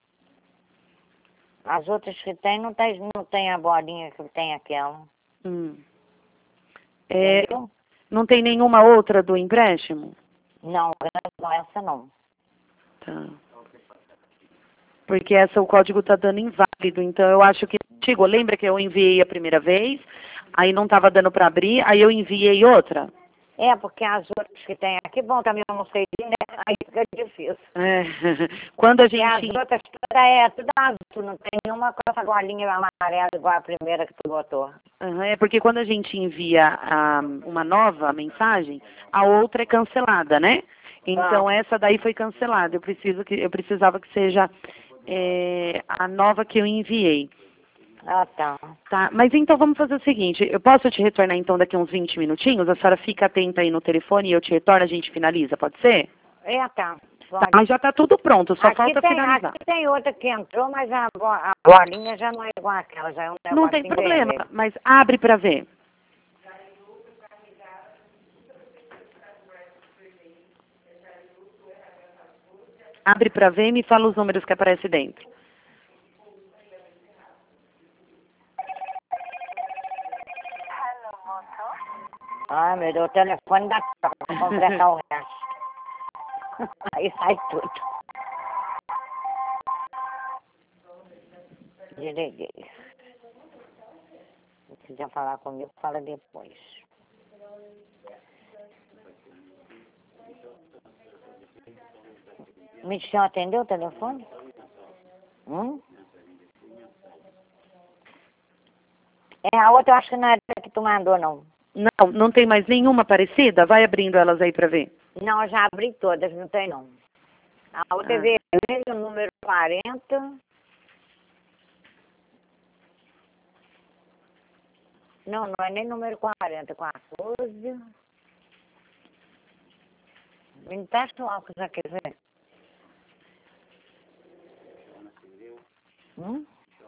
As outras que tem, não tem, não tem a bolinha que tem aquela. Hum. É, Entendeu? não tem nenhuma outra do empréstimo? Não, não, essa não. Tá. Porque essa o código tá dando inválido, então eu acho que chegou. Lembra que eu enviei a primeira vez, aí não tava dando para abrir, aí eu enviei outra? É, porque as outras que tem aqui, bom, também eu não sei, né? Aí fica difícil. É. Quando a E as gente... outras todas é tudo azul, não tem nenhuma com essa bolinha amarela igual a primeira que tu botou. Uhum, é porque quando a gente envia a, uma nova mensagem, a outra é cancelada, né? Então essa daí foi cancelada. Eu preciso que eu precisava que seja é, a nova que eu enviei. Ah, tá. Tá, mas então vamos fazer o seguinte, eu posso te retornar então daqui uns vinte minutinhos? A senhora fica atenta aí no telefone e eu te retorno, a gente finaliza, pode ser? É, tá. Tá, mas já tá tudo pronto, só aqui falta tem, finalizar. Aqui tem outra que entrou, mas a, bo- a bolinha já não é igual àquela, já é um negócio Não tem problema, mas abre pra ver. Abre pra ver e me fala os números que aparecem dentro. Ai, meu Deus, o telefone da troca, pra completar o resto. Aí sai tudo. Desliguei. Se quiser falar comigo, fala depois. Michel atendeu o telefone? Hum? É, a outra eu acho que não é essa que tu mandou, não. Não, não tem mais nenhuma parecida? Vai abrindo elas aí pra ver. Não, eu já abri todas, não tem não. A outra Ah. é vermelha, o número quarenta. Não, não é nem número quarenta, quatorze. Me testa o álcool, já quer ver? Hum?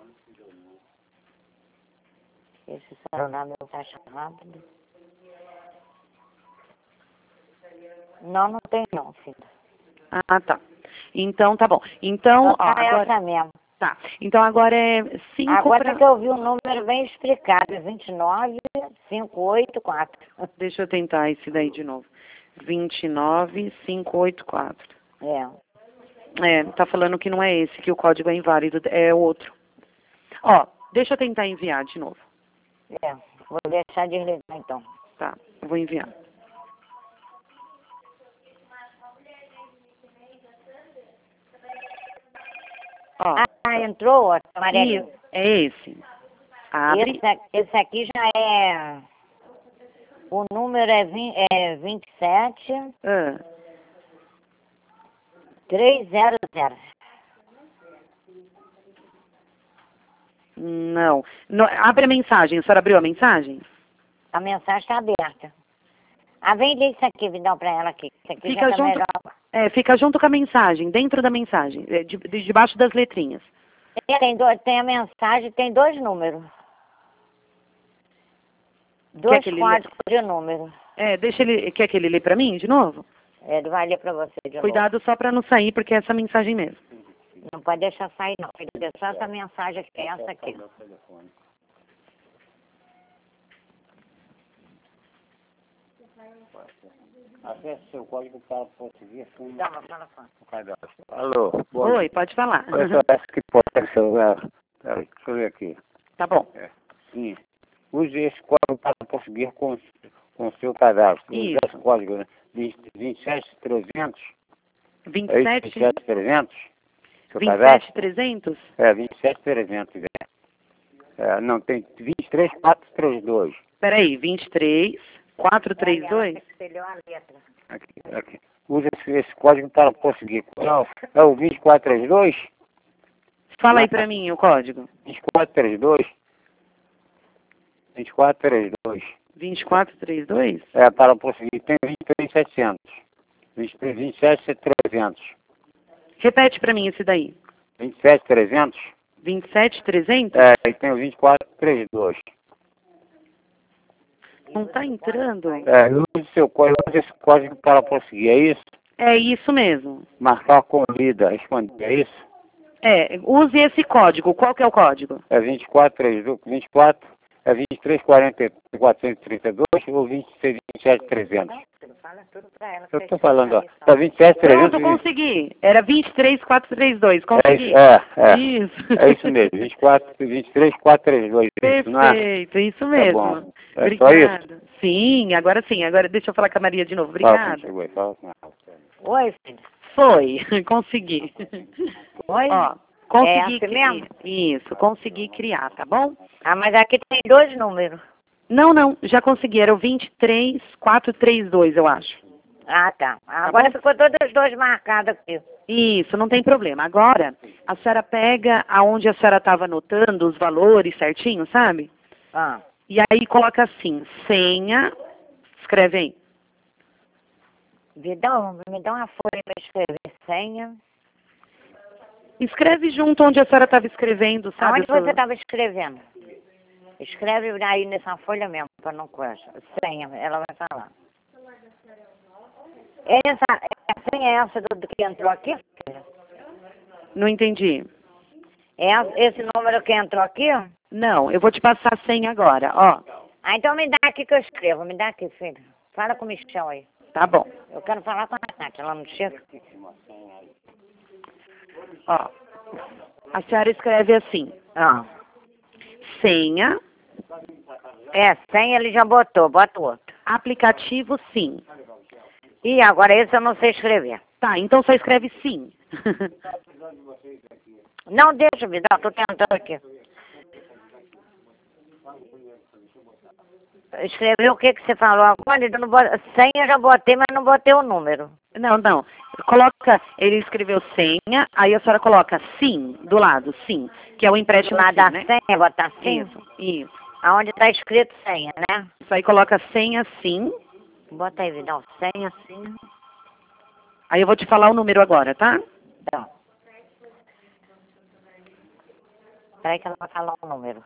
Esse celular meu taxa rápido. Não, não tem não, filho. Ah, tá. Então tá bom. Então, Só ó, tá agora... essa mesmo. Tá. Então agora é cinco Agora pra... que eu vi o número bem explicado, vinte e nove, quinhentos e oitenta e quatro. Deixa eu tentar esse daí de novo. vinte e nove, quinhentos e oitenta e quatro. É. É, tá falando que não é esse, que o código é inválido, é outro. Ó, deixa eu tentar enviar de novo. É, vou deixar desligar então. Tá, eu vou enviar. Ó, Ah, entrou, ó, amarelinho. e- é esse. Abre. Esse, a- esse aqui já é... O número é, vinte, é vinte e sete, Ah, trezentos. não. No- Abre a mensagem. A senhora abriu a mensagem? A mensagem está aberta. Ah, vem ler isso aqui, Vidal, para ela aqui. Isso aqui Fica já tá junto, melhor. é, fica junto com a mensagem, dentro da mensagem, é, de, de- debaixo das letrinhas. Tem, tem dois, tem a mensagem, tem dois números. Dois que ele códigos de número. É, deixa ele. Quer que ele lê pra mim de novo? Ele vai ler para você de novo. Cuidado só pra não sair, porque é essa mensagem mesmo. Não pode deixar sair, não. Tem que deixar essa mensagem aqui, essa aqui. Acesse seu código para conseguir fundo Dá uma fala, fala. no cadastro. Alô, bom Oi, pode falar. dia. Essa parece que pode ser celular. Peraí, deixa eu ver aqui. Tá bom. É. Sim. Use esse código para conseguir com com o seu cadastro. Use Isso. esse código, né? vinte e sete trezentos. vinte É e isso, sete, vinte e sete trezentos? Seu vinte e cadastro? sete, trezentos? É, vinte e sete trezentos, é. É, não, tem vinte e três quatrocentos e trinta e dois. Peraí, vinte e três, quatrocentos e trinta e dois? Espelhou a letra. Aqui, aqui. Use esse, esse código para conseguir. Não, é o vinte e quatro trinta e dois? Fala aí pra mim o código. vinte e quatro trinta e dois? vinte e quatro trinta e dois. vinte e quatro, trinta e dois? É, para prosseguir, tem vinte e três setecentos. vinte e três, vinte e sete trezentos. Repete pra mim esse daí. vinte e sete trezentos? vinte e sete, trezentos? É, e tem o vinte e quatro trinta e dois. Não tá entrando? É, use seu código, use esse código para prosseguir, é isso? É isso mesmo. Marcar com lida, responder, é isso? É, use esse código. Qual que é o código? É vinte e quatro trinta e dois, vinte e quatro, é vinte e três quarenta, quatrocentos e trinta e dois ou vinte e seis, vinte e sete trezentos? Fala tudo para ela. Eu estou falando, ó, tá vinte e sete trezentos. Pronto, consegui. Era vinte e três, quatrocentos e trinta e dois. É Consegui. isso, é, é. Isso. É isso mesmo, vinte e quatro, vinte e três, quatrocentos e trinta e dois, isso, não é? Perfeito, isso mesmo. Tá bom. É Obrigada. só isso? Sim, agora sim. Agora deixa eu falar com a Maria de novo. Fala, Obrigada. chegou aí, fala com ela. Oi, filho. Foi, consegui. Oi? Ó, consegui É assim criar. mesmo? Isso, consegui criar, tá bom? Ah, mas aqui tem dois números. Não, não, já consegui. Era o vinte e três, quatrocentos e trinta e dois, eu acho. Ah, tá. Agora bom? ficou todos os dois marcados aqui. Isso, não tem problema. Agora, a senhora pega aonde a senhora estava anotando os valores certinho, sabe? Ah. E aí coloca assim, senha, escreve aí. Vidal, me dá uma folha para escrever senha. Escreve junto onde a senhora estava escrevendo, sabe? Aonde a sua- você estava escrevendo? Escreve aí nessa folha mesmo, para não coisa. Senha, ela vai falar. Essa, a senha é essa do, do que entrou aqui? filha? Não entendi. É esse número que entrou aqui? Não, eu vou te passar a senha agora, ó. Ah, então me dá aqui que eu escrevo. Me dá aqui, filho. Fala com o Michel aí. Tá bom. Eu quero falar com a Tati, ela não chega. Ó. A senhora escreve assim, Ah. senha, É, senha ele já botou, bota o outro. aplicativo sim. Ih, agora esse eu não sei escrever. Tá, então só escreve sim. Não, deixa, Vidal, tô tentando aqui. Escreveu o que que você falou agora? Eu não bot... Senha eu já botei, mas não botei o número. Não, não. Coloca, ele escreveu senha, aí a senhora coloca sim, do lado, sim, que é o empréstimo Lá sim, da né? senha, botar sim. Isso, isso. Aonde tá escrito senha, né? Isso aí coloca senha sim, Bota aí, Vidal, senha sim. aí eu vou te falar o número agora, tá? Então. Peraí que ela vai falar o número.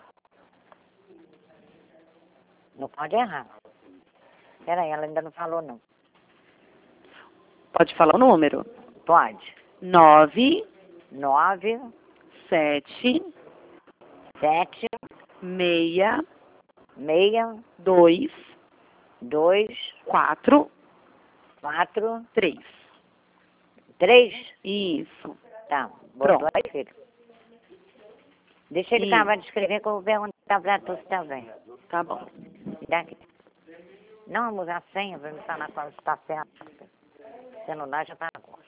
Não pode errar. Peraí, ela ainda não falou não. Pode falar o número. Pode. Nove, Nove, sete, sete, meia, meia, dois, dois, quatro, quatro, três. três. Isso. Tá, botou Pronto. aí, filho. Deixa ele Isso. acabar de escrever que eu vou perguntar pra tu se tá bem. Tá bom. Me dá aqui. Não, muda a senha, vai me falar qual está certo. O celular já está agora.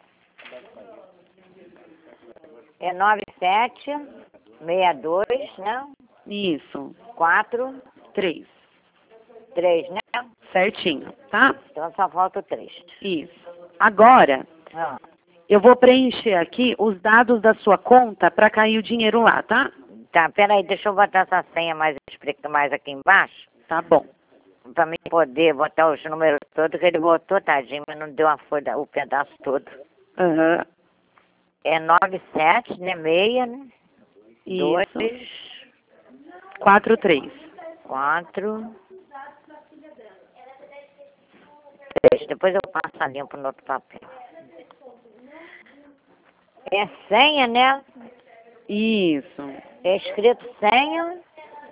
É nove sete seis dois, né? Isso. quatro, Três. três, né? Certinho, tá? Então só falta o três. Isso. Agora, Ah, eu vou preencher aqui os dados da sua conta para cair o dinheiro lá, tá? tá, peraí, deixa eu botar essa senha mais, explica mais aqui embaixo. Tá bom. Pra mim poder botar os números todos, que ele botou, tadinho, mas não deu a folha, o pedaço todo. Aham. É nove sete, né? Meia, né? Dois, Isso. Quatro, três. quatro, três. Depois eu passo a limpo no outro papel. É senha, né? Isso. É escrito senha.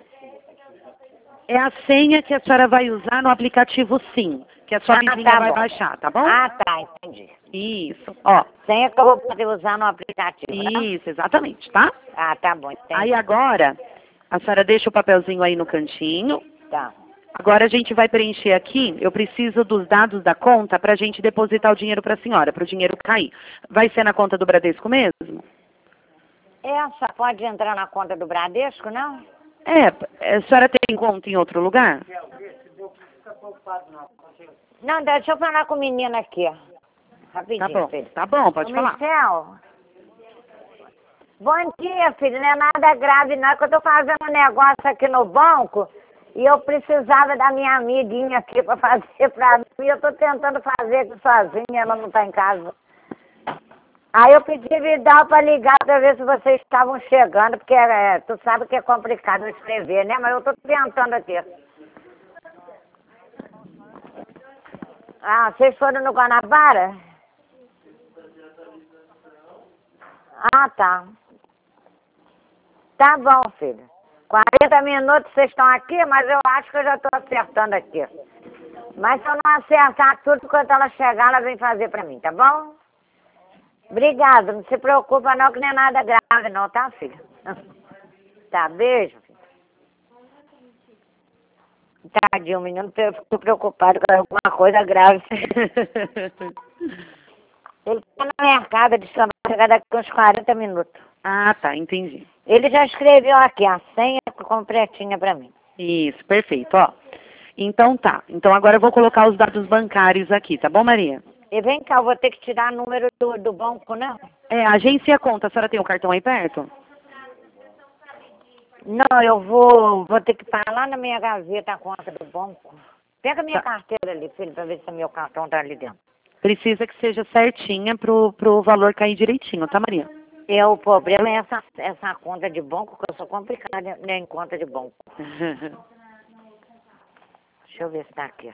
É a senha que a senhora vai usar no aplicativo Sim, que a sua Ah, vizinha tá vai bom. baixar, tá bom? Ah, tá, entendi. Isso. Ó, Senha que eu vou poder usar no aplicativo, né? isso, exatamente, tá? Ah, tá bom, entendi. Aí agora, a senhora deixa o papelzinho aí no cantinho. Tá. Agora a gente vai preencher aqui, eu preciso dos dados da conta para a gente depositar o dinheiro para a senhora, para o dinheiro cair. Vai ser na conta do Bradesco mesmo? Essa pode entrar na conta do Bradesco, não? É, a senhora tem conta em outro lugar? Não, deixa eu falar com o menino aqui. Rapidinho, Tá bom, filho. tá bom, pode Ô, falar. Michel. Bom dia, filho. Não é nada grave, não. É que eu tô fazendo um negócio aqui no banco e eu precisava da minha amiguinha aqui para fazer para mim. Eu tô tentando fazer aqui sozinha, ela não tá em casa. Aí eu pedi Vidal para ligar para ver se vocês estavam chegando, porque é, tu sabe que é complicado escrever, né? Mas eu tô tentando aqui. Ah, vocês foram no Guanabara? Ah, tá. Tá bom, filho. quarenta minutos vocês estão aqui, mas eu acho que eu já estou acertando aqui. Mas se eu não acertar tudo, quando ela chegar, ela vem fazer pra mim, tá bom? Obrigado, não se preocupa não, que não é nada grave não, tá, filho? Tá, beijo. Filho. Tadinho, o menino ficou preocupado com alguma coisa grave. Ele tá no mercado, ele só vai chegar daqui uns quarenta minutos. Ah, tá, entendi. Ele já escreveu aqui a senha completinha pra mim. Isso, perfeito, ó. Então tá, então agora eu vou colocar os dados bancários aqui, tá bom, Maria? E vem cá, eu vou ter que tirar o número do, do banco, né? É, agência e a conta, a senhora tem o cartão aí perto? Não, eu vou, vou ter que parar lá na minha gaveta a conta do banco. Pega a minha Tá. carteira ali, filho, pra ver se o meu cartão tá ali dentro. Precisa que seja certinha pro, pro valor cair direitinho, tá, Maria? E o problema é essa, essa conta de banco, que eu sou complicada né, em conta de banco. Deixa eu ver se tá aqui.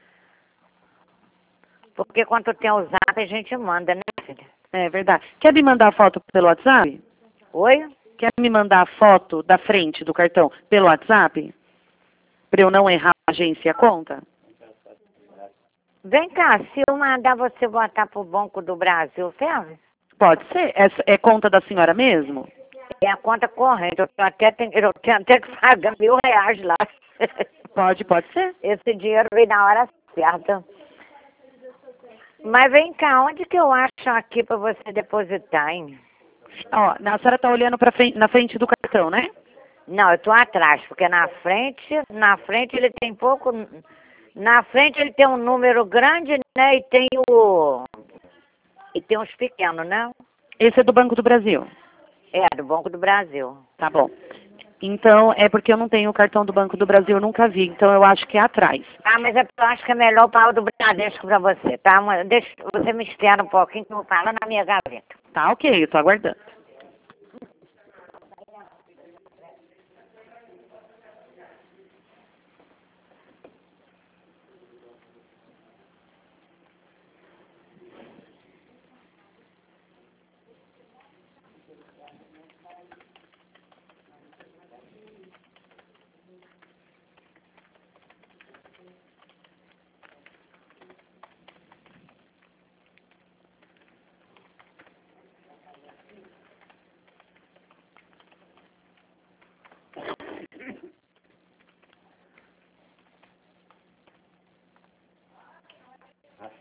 Porque quando tem o zap, a gente manda, né, filha? É verdade. Quer me mandar a foto pelo WhatsApp? Oi? Quer me mandar a foto da frente do cartão pelo WhatsApp? Pra eu não errar a agência e a conta? Vem cá, se eu mandar você botar pro Banco do Brasil, serve? Pode ser. É, é conta da senhora mesmo? É a conta corrente, eu tenho até, eu tenho até que pagar mil reais lá. Pode, pode ser. Esse dinheiro veio na hora certa. Mas vem cá, onde que eu acho aqui para você depositar, hein? Ó, a senhora tá olhando pra frente, na frente do cartão, né? Não, eu tô atrás, porque na frente, na frente ele tem pouco... Na frente ele tem um número grande, né? E tem o... E tem uns pequenos, né? Esse é do Banco do Brasil. É, do Banco do Brasil. Tá bom. Então, é porque eu não tenho o cartão do Banco do Brasil, eu nunca vi. Então, eu acho que é atrás. Ah, mas é porque eu acho que é melhor o pau do Bradesco pra você, tá? Mas deixa, você me espera um pouquinho que eu vou falar na minha gaveta. Tá, ok, eu tô aguardando.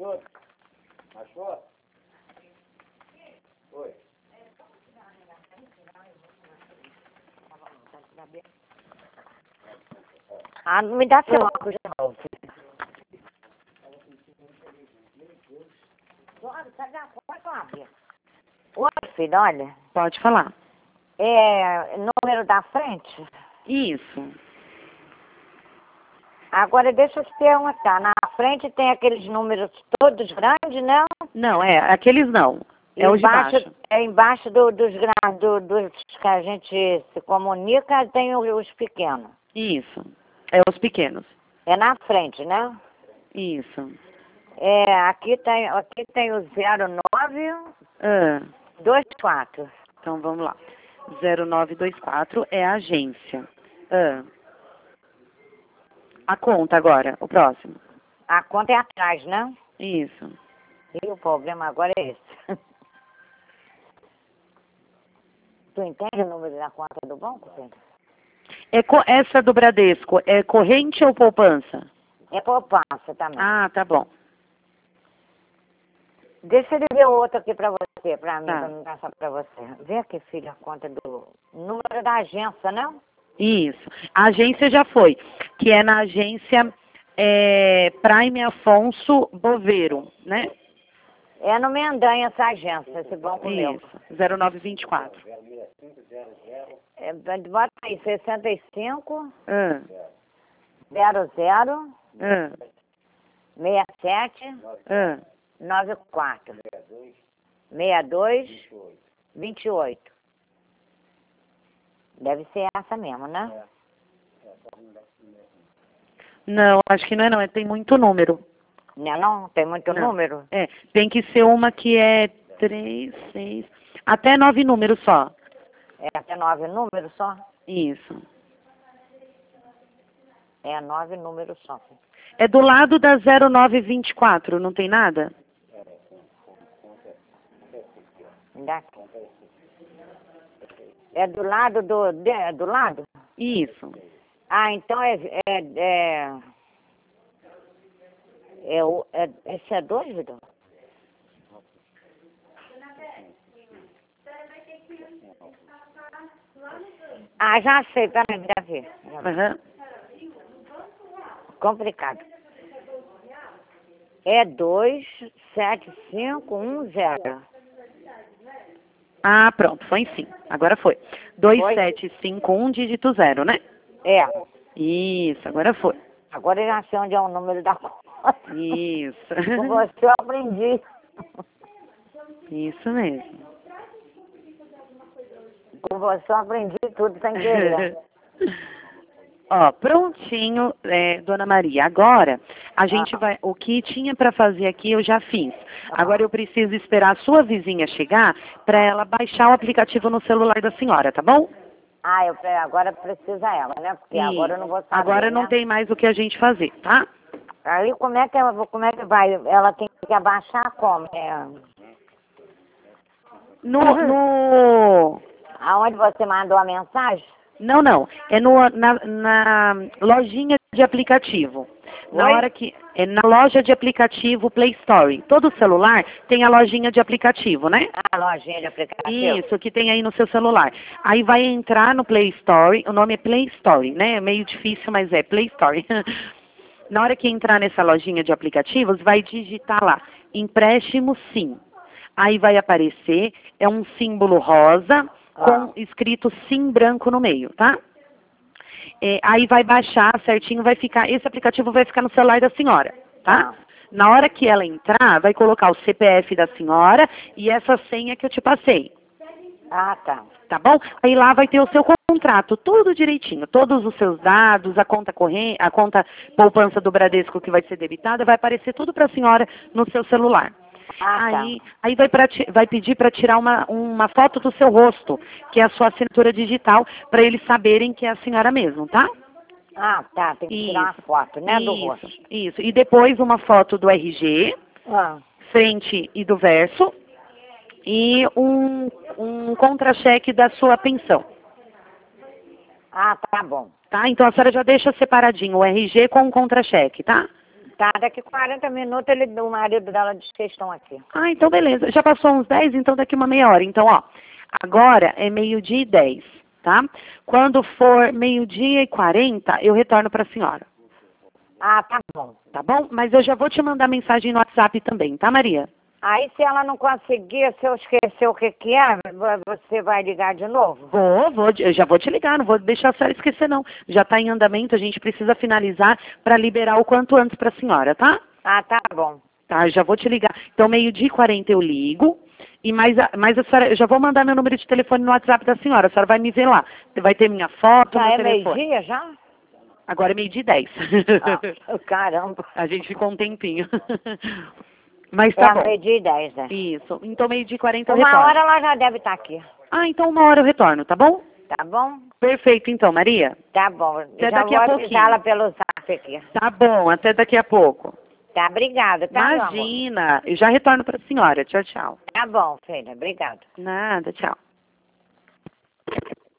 Achou? Achou? Oi. Ah, não me dá seu óculos de novo. Oi, filho, olha. Pode falar. É número da frente? Isso. Agora deixa eu te perguntar. Na frente tem aqueles números todos grandes, não? Não, é, aqueles não. É os de embaixo, baixo. É embaixo do, dos grandes, do, dos que a gente se comunica, tem os, os pequenos. Isso. É os pequenos. É na frente, né? Isso. É, aqui tem, aqui tem o zero nove Ah, dois quatro. então vamos lá. zero nove dois quatro é a agência. Ah. A conta agora, o próximo. A conta é atrás, né? Isso. E o problema agora é esse. Tu entende o número da conta do banco, Pedro? É co- essa do Bradesco, é corrente ou poupança? É poupança também. Ah, tá bom. Deixa ele ver o outro aqui pra você, pra mim, Tá. pra me passar pra você. Vê aqui, filho, a conta do número da agência, não? Isso. A agência já foi, que é na agência é, Prime Afonso Boveiro, né? É no Mendanha essa agência, esse banco meu. Isso. zero nove dois quatro. É, bota aí, sessenta e cinco, Ah, zero zero, ah, sessenta e sete, ah. noventa e quatro, sessenta e dois, vinte e oito. Deve ser essa mesmo, né? Não, acho que não é não, é, tem muito número. Não, não? Tem muito Não. número? É, tem que ser uma que é três, seis, até nove números só. É até nove números só? Isso. É nove números só. É do lado da zero nove dois quatro, não tem nada? Me dá aqui. É do lado do... de- É do lado? Isso. Ah, então é... É, é, é, o- é esse é dois, Vidal? Ah, já sei, peraí, me dá ver. Aham. Complicado. É dois, sete, cinco, um, zero. Ah, pronto, foi sim. Agora foi. dois Foi? sete cinco um, dígito zero, né? É. Isso, agora foi. Agora eu já sei onde é o número da conta. Isso. Com você eu aprendi. Isso mesmo. Com você eu aprendi tudo sem querer. Ó, prontinho, é, Dona Maria. Agora, a gente Ah. vai... O que tinha para fazer aqui, eu já fiz. Agora eu preciso esperar a sua vizinha chegar para ela baixar o aplicativo no celular da senhora, tá bom? Ah, eu, pre- agora precisa ela, né? Porque Sim. agora eu não vou saber, Agora não né? tem mais o que a gente fazer, tá? Aí como é que ela, como é que vai? Ela tem que abaixar como? É, No, no... aonde você mandou a mensagem? Não, não. É no, na, na lojinha de aplicativo. Na Oi? hora que... É na loja de aplicativo Play Store. Todo celular tem a lojinha de aplicativo, né? Ah, lojinha de aplicativo. Isso, que tem aí no seu celular. Aí vai entrar no Play Store, o nome é Play Store, né? É meio difícil, mas é Play Store. Na hora que entrar nessa lojinha de aplicativos, vai digitar lá, empréstimo sim. Aí vai aparecer, é um símbolo rosa, com Ah. escrito sim branco no meio, tá? É, aí vai baixar certinho, vai ficar, esse aplicativo vai ficar no celular da senhora, tá? Ah. Na hora que ela entrar, vai colocar o C P F da senhora e essa senha que eu te passei, Ah, tá. tá bom? Aí lá vai ter o seu contrato, tudo direitinho, todos os seus dados, a conta corrente, a conta poupança do Bradesco que vai ser debitada, vai aparecer tudo para a senhora no seu celular. Ah, Aí, aí vai, pra ti- vai pedir para tirar uma, uma foto do seu rosto, que é a sua assinatura digital, para eles saberem que é a senhora mesmo, tá? tá. Ah, tá. Tem que tirar uma Isso. foto, né, do Isso, rosto. isso. E depois uma foto do R G, Ah. frente e do verso, e um, um contra-cheque da sua pensão, Ah, tá bom. tá? Então a senhora já deixa separadinho o R G com o contra-cheque, tá? Tá, daqui quarenta minutos ele, o marido dela diz que estão aqui. Ah, então beleza. Já passou uns dez, então daqui uma meia hora. Então, ó, agora é meio-dia e dez, tá? Quando for meio-dia e quarenta, eu retorno para a senhora. Ah, tá bom. Tá bom? Mas eu já vou te mandar mensagem no WhatsApp também, tá, Maria? Aí se ela não conseguir, se eu esquecer o que que é, você vai ligar de novo? Vou, vou, eu já vou te ligar, não vou deixar a senhora esquecer não. Já está em andamento, a gente precisa finalizar para liberar o quanto antes para a senhora, tá? Ah, tá bom. Tá, eu já vou te ligar. Então, meio-dia e quarenta eu ligo. E mais a, mais a senhora, eu já vou mandar meu número de telefone no WhatsApp da senhora. A senhora vai me ver lá. Vai ter minha foto, Já meu é telefone. meio-dia já? Agora é meio-dia e dez. Ah, caramba. A gente ficou um tempinho. Mas tá é bom. meio-dia e dez, né? Isso. Então, meio-dia e quarenta eu Uma retorno. hora ela já deve estar aqui. Ah, então uma hora eu retorno, tá bom? Tá bom? Perfeito, então, Maria. Tá bom. Até já daqui vou a pouquinho. avisá-la pelo zap aqui. Tá bom, até daqui a pouco. Tá, obrigada, tá, meu amor? Imagina. Eu já retorno para a senhora. Tchau, tchau. Tá bom, filha. Obrigada. Nada, tchau.